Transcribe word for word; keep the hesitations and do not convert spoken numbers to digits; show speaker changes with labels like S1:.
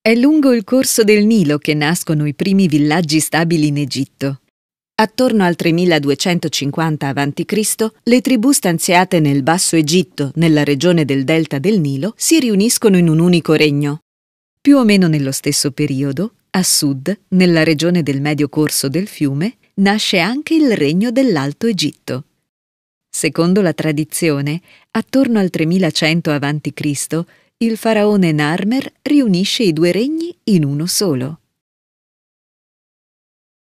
S1: È lungo il corso del Nilo che nascono i primi villaggi stabili in Egitto. Attorno al tremiladuecentocinquanta avanti Cristo, le tribù stanziate nel Basso Egitto, nella regione del delta del Nilo, si riuniscono in un unico regno. Più o meno nello stesso periodo, a sud, nella regione del medio corso del fiume, nasce anche il regno dell'Alto Egitto. Secondo la tradizione, attorno al tremilacento avanti Cristo, il faraone Narmer riunisce i due regni in uno solo.